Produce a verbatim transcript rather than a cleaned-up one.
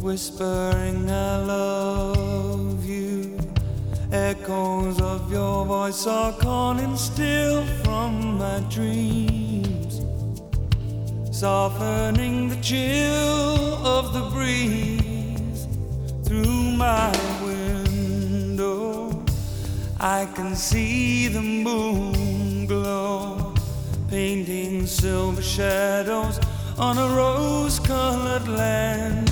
whispering I love you. Echoes of your voice are calling still from my dreams, softening the chill of the breeze through my window. I can see the moon glow, painting silver shadows on a rose-colored land.